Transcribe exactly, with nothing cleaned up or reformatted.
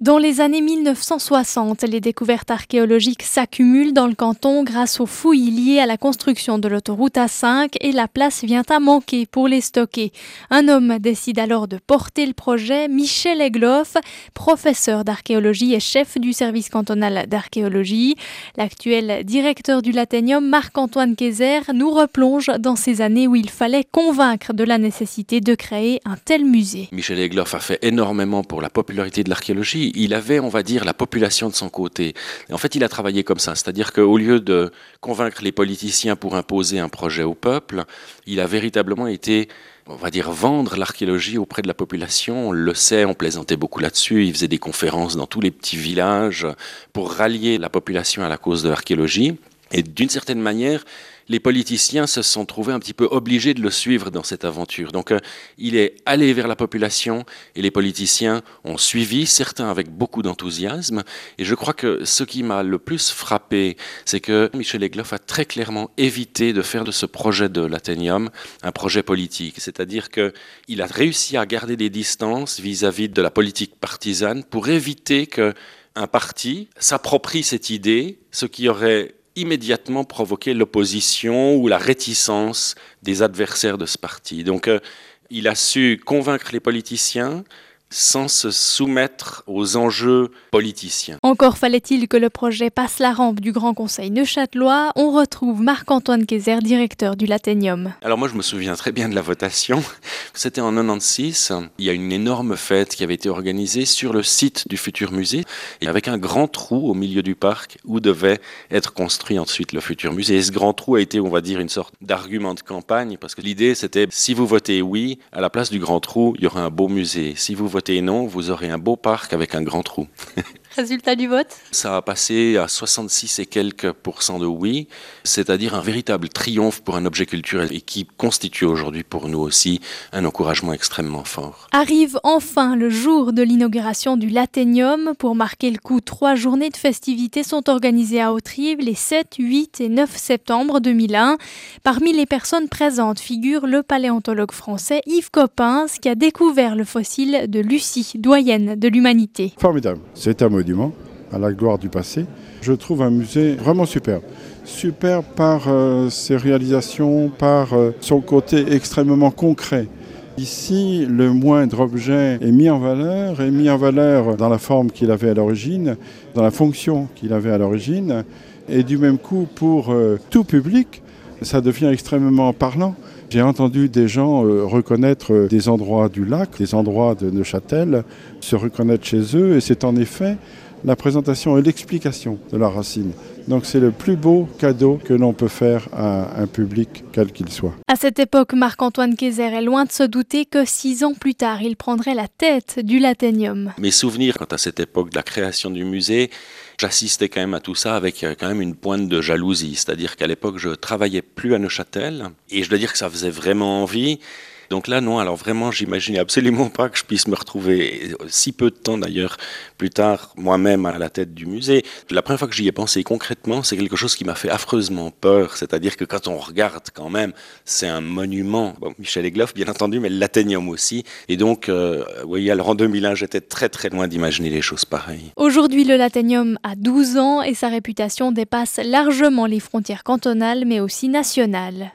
Dans les années mille neuf cent soixante, les découvertes archéologiques s'accumulent dans le canton grâce aux fouilles liées à la construction de l'autoroute A cinq et la place vient à manquer pour les stocker. Un homme décide alors de porter le projet, Michel Egloff, professeur d'archéologie et chef du service cantonal d'archéologie. L'actuel directeur du Latenium, Marc-Antoine Kayser, nous replonge dans ces années où il fallait convaincre de la nécessité de créer un tel musée. Michel Egloff a fait énormément pour la popularité de l'archéologie. Il avait, on va dire, la population de son côté. Et en fait, il a travaillé comme ça, c'est-à-dire qu'au lieu de convaincre les politiciens pour imposer un projet au peuple, il a véritablement été, on va dire, vendre l'archéologie auprès de la population. On le sait, on plaisantait beaucoup là-dessus. Il faisait des conférences dans tous les petits villages pour rallier la population à la cause de l'archéologie. Et d'une certaine manière, les politiciens se sont trouvés un petit peu obligés de le suivre dans cette aventure. Donc euh, il est allé vers la population et les politiciens ont suivi, certains avec beaucoup d'enthousiasme. Et je crois que ce qui m'a le plus frappé, c'est que Michel Egloff a très clairement évité de faire de ce projet de l'Athénium un projet politique. C'est-à-dire qu'il a réussi à garder des distances vis-à-vis de la politique partisane pour éviter qu'un parti s'approprie cette idée, ce qui aurait immédiatement provoquer l'opposition ou la réticence des adversaires de ce parti. Donc, euh, il a su convaincre les politiciens sans se soumettre aux enjeux politiciens. Encore fallait-il que le projet passe la rampe du Grand Conseil neuchâtelois. On retrouve Marc-Antoine Kayser, directeur du Latenium. Alors moi, je me souviens très bien de la votation. C'était en quatre-vingt-seize. Il y a une énorme fête qui avait été organisée sur le site du futur musée, et avec un grand trou au milieu du parc où devait être construit ensuite le futur musée. Et ce grand trou a été, on va dire, une sorte d'argument de campagne, parce que l'idée, c'était, si vous votez oui, à la place du grand trou, il y aura un beau musée. Si vous votez non, vous aurez un beau parc avec un grand trou. Résultat du vote ? Ça a passé à soixante-six et quelques pourcents de oui, c'est-à-dire un véritable triomphe pour un objet culturel et qui constitue aujourd'hui pour nous aussi un encouragement extrêmement fort. Arrive enfin le jour de l'inauguration du Latenium. Pour marquer le coup, trois journées de festivités sont organisées à Hauterive les sept, huit et neuf septembre deux mille un. Parmi les personnes présentes figure le paléontologue français Yves Coppens qui a découvert le fossile de Lucie, doyenne de l'humanité. Formidable, c'est un monument à la gloire du passé. Je trouve un musée vraiment superbe. Superbe par euh, ses réalisations, par euh, son côté extrêmement concret. Ici, le moindre objet est mis en valeur, est mis en valeur dans la forme qu'il avait à l'origine, dans la fonction qu'il avait à l'origine, et du même coup, pour euh, tout public, ça devient extrêmement parlant. J'ai entendu des gens euh, reconnaître euh, des endroits du lac, des endroits de Neuchâtel, se reconnaître chez eux, et c'est en effet la présentation et l'explication de la racine. Donc c'est le plus beau cadeau que l'on peut faire à un public, quel qu'il soit. À cette époque, Marc-Antoine Kayser est loin de se douter que six ans plus tard, il prendrait la tête du Latenium. Mes souvenirs quant à cette époque de la création du musée, j'assistais quand même à tout ça avec quand même une pointe de jalousie. C'est-à-dire qu'à l'époque, je travaillais plus à Neuchâtel et je dois dire que ça faisait vraiment envie. Donc là, non, alors vraiment, j'imaginais absolument pas que je puisse me retrouver si peu de temps d'ailleurs plus tard, moi-même à la tête du musée. La première fois que j'y ai pensé concrètement, c'est quelque chose qui m'a fait affreusement peur. C'est-à-dire que quand on regarde quand même, c'est un monument. Bon, Michel Egloff, bien entendu, mais l'Athénium aussi. Et donc, euh, vous voyez, alors en deux mille un, j'étais très très loin d'imaginer les choses pareilles. Aujourd'hui, le Latenium a douze ans et sa réputation dépasse largement les frontières cantonales, mais aussi nationales.